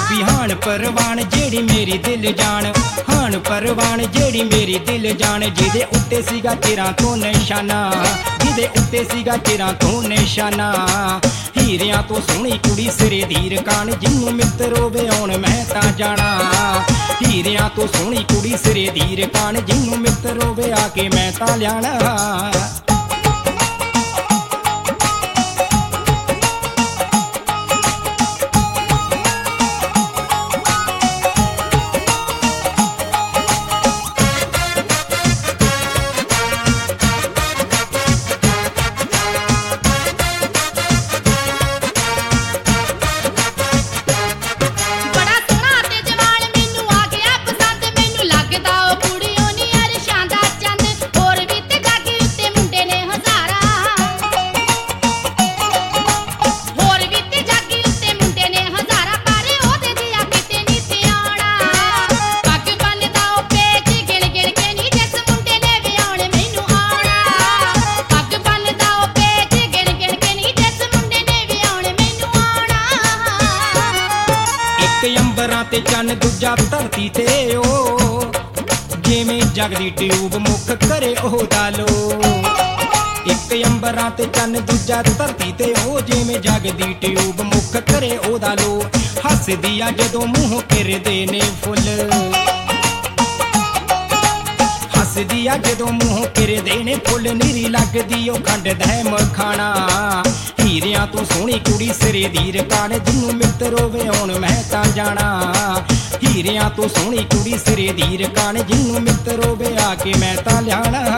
ਬੀਬੀ ਹਾਣ ਪਰਵਾਨ ਜਿਹੜੀ ਮੇਰੀ ਦਿਲ ਜਾਣ, ਹਾਣ ਪਰਵਾਨ ਜਿਹੜੀ ਮੇਰੀ ਦਿਲ ਜਾਣ, ਜਿਹਦੇ ਉੱਤੇ ਸੀਗਾ ਤੇਰਾ ਤੋਂ ਨਿਸ਼ਾਨਾ, ਜਿਹਦੇ ਉੱਤੇ ਸੀਗਾ ਤੇਰਾ ਤੋਂ ਨਿਸ਼ਾਨਾ। ਹੀਰਿਆਂ ਤੋਂ ਸੋਹਣੀ ਕੁੜੀ ਸਿਰੇ ਦੀ ਰਕਾਨ, ਜਿਹਨੂੰ ਮਿੱਤਰੋ ਵਿਆਉਣ ਮੈਂ ਤਾਂ ਜਾਣਾ। ਹੀਰਿਆਂ ਤੋਂ ਸੋਹਣੀ ਕੁੜੀ ਸਿਰੇ ਦੀ ਰਕਾਨ, ਜਿਹਨੂੰ ਮਿੱਤਰੋ ਵਿਆਹ ਕੇ ਮੈਂ ਤਾਂ ਲਿਆਣਾ। ਅੰਬਰਾਂ ਤੇ ਚੰਨ ਦੂਜਾ ਧਰਤੀ ਤੇ ਉਹ, ਜਿਵੇਂ ਜਗਦੀ ਟਿਊਬ ਮੁੱਖ ਕਰੇ ਉਹਦਾ ਲੋ। ਇੱਕ ਅੰਬਰਾਂ ਤੇ ਚੰਨ ਦੂਜਾ ਧਰਤੀ ਤੇ ਉਹ, ਜਿਵੇਂ ਜਗਦੀ ਟਿਊਬ ਮੁੱਖ ਕਰੇ ਉਹਦਾ ਲੋ। ਹੱਸਦੀ ਆ ਜਦੋਂ ਮੂੰਹੋਂ ਕਿਰਦੇ ਨੇ ਫੁੱਲ, ਹੱਸਦੀ ਆ ਜਦੋਂ ਮੂੰਹੋਂ ਕਿਰਦੇ ਨੇ ਫੁੱਲ, ਨੀਰੀ ਲੱਗਦੀ ਉਹ ਖੰਡ ਦਾ ਮਖਾਣਾ। ਹੀਰਿਆਂ ਤੋਂ ਸੋਹਣੀ ਕੁੜੀ ਸਿਰੇ ਦੀ ਰਕਾਨ, ਜਿਹਨੂੰ ਮਿੱਤਰੋ ਵਿਆਉਣ ਮੈਂ ਤਾਂ ਜਾਣਾ। ਹੀਰਿਆਂ ਤੋਂ ਸੋਹਣੀ ਕੁੜੀ ਸਿਰੇ ਦੀ ਰਕਾਨ, ਜਿਹਨੂੰ ਮਿੱਤਰੋ ਵਿਆਹ ਕੇ ਮੈਂ ਤਾਂ ਲਿਆਣਾ।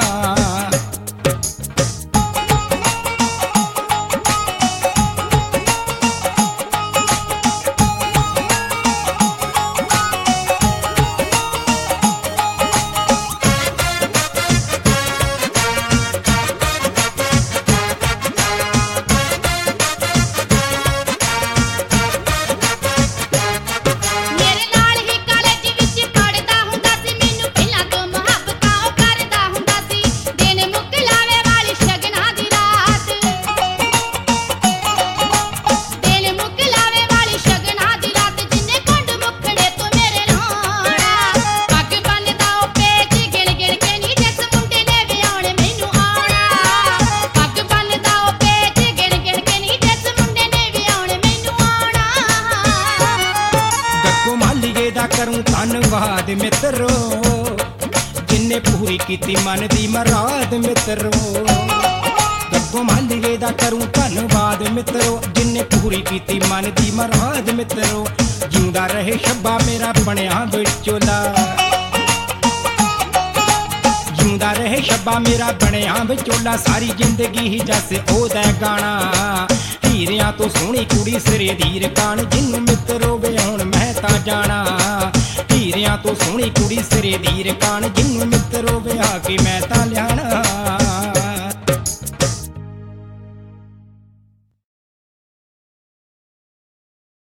ਕਰੂੰ ਧੰਨਵਾਦ ਮਿੱਤਰੋ, ਜਿੰਨੇ ਪੂਰੀ ਕੀਤੀ ਮਨ ਦੀ ਮਰਾਦ ਮਿੱਤਰੋ। ਗੱਗੋ ਮਾਲੀਏ ਦਾ ਕਰੂੰ ਧੰਨਵਾਦ ਮਿੱਤਰੋ, ਜਿੰਨੇ ਪੂਰੀ ਕੀਤੀ ਮਨ ਦੀ ਮਰਾਦ ਮਿੱਤਰੋ। ਜਿਉਂਦਾ ਰਹੇ ਸ਼ੱਬਾ ਮੇਰਾ ਬਣਿਆ ਵਿਚੋਲਾ, ਜਿਉਂਦਾ ਰਹੇ ਸ਼ੱਬਾ ਮੇਰਾ ਬਣਿਆ ਵਿਚੋਲਾ। ਸਾਰੀ ਜ਼ਿੰਦਗੀ ਹੀ ਜੱਸ ਉਹਦਾ ਗਾਣਾ। ਹੀਰਿਆਂ ਤੋਂ ਸੋਹਣੀ ਕੁੜੀ ਸਿਰੇ ਦੀ ਰਕਾਨ, ਜਿਹਨੂੰ ਮਿੱਤਰੋ ਵਿਆਉਣ ਮੈਂ ਤਾਂ ਜਾਣਾ। ਹੀਰਿਆਂ ਤੋਂ ਸੋਹਣੀ ਕੁੜੀ ਸਿਰੇ ਦੀ ਰਕਾਨ, ਜਿਹਨੂੰ ਮਿੱਤਰੋ ਵਿਆਹ ਕੇ ਮੈਂ ਤਾਂ ਲਿਆਣਾ।